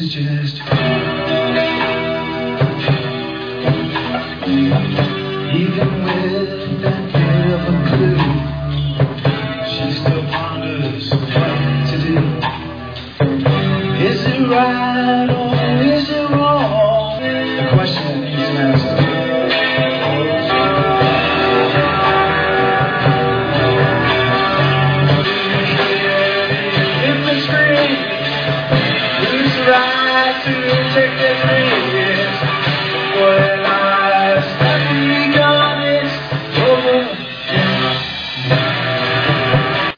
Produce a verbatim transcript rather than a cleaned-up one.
is just even with that bit of a clue, she still ponders what to do. Is it right or is it wrong? The question that needs to answer. If it's free, who's right to take this ring?